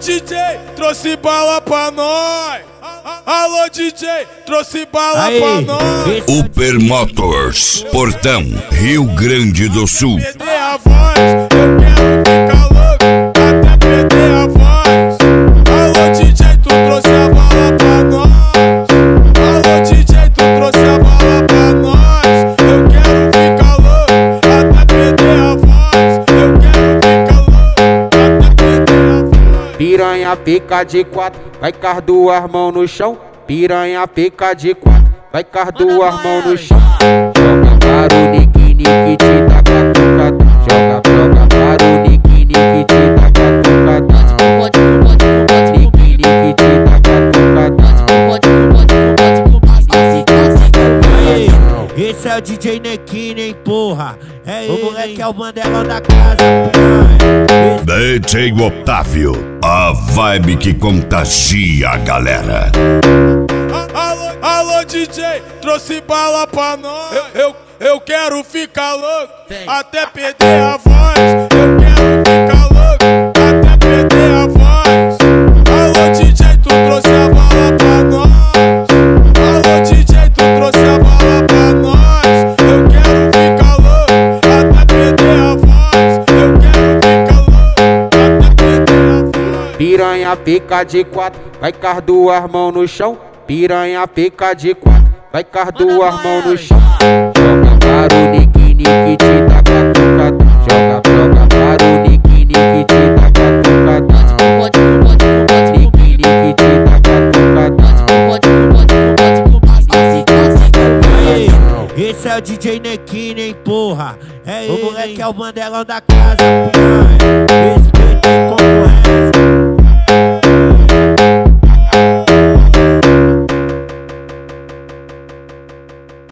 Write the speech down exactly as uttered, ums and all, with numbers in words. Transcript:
D J, trouxe bala pra nós. Alô D J, trouxe bala Aê, pra nós. Uber Motors, Portão, Rio Grande do Sul. Perder a voz, eu quero ficar louco até perder a voz. Alô D J, tu trouxe a bala pra nós. Alô D J, tu trouxe a bala pra nós. Eu quero ficar louco até perder a voz. Eu quero ficar louco até perder a voz. Piranha pica de quatro, vai com as duas mãos no chão. Piranha pica de quatro, vai com as duas mãos no chão. Joga para o nique, nique, te dá catucada. Joga, joga para o nique, nique, te dá catucada. Nique, nique, te dá catucada. Esse é o D J Nequine, hein, porra. É o moleque, é o bandelão da casa. D J Otávio, a vibe que contagia a galera. Alô, alô D J, trouxe bala pra nós. Eu, eu, eu quero ficar louco até perder a voz. Eu quero ficar louco até perder a voz. Alô D J, tu trouxe a bala pra nós. Alô D J, tu trouxe a bala pra nós. Eu quero ficar louco até perder a voz. Eu quero ficar louco até perder a voz. Piranha pica de quatro, vai com as duas mãos no chão. Piranha pica de quatro, vai com as duas mãos no chão. Joga para o nique, nique, te dá catucada. Joga, joga para o nique, nique, te dá catucada. Nique, nique, te dá catucada. Esse é o D J Nequine, hein, porra. É o moleque, é o bandelão da casa. Esse D J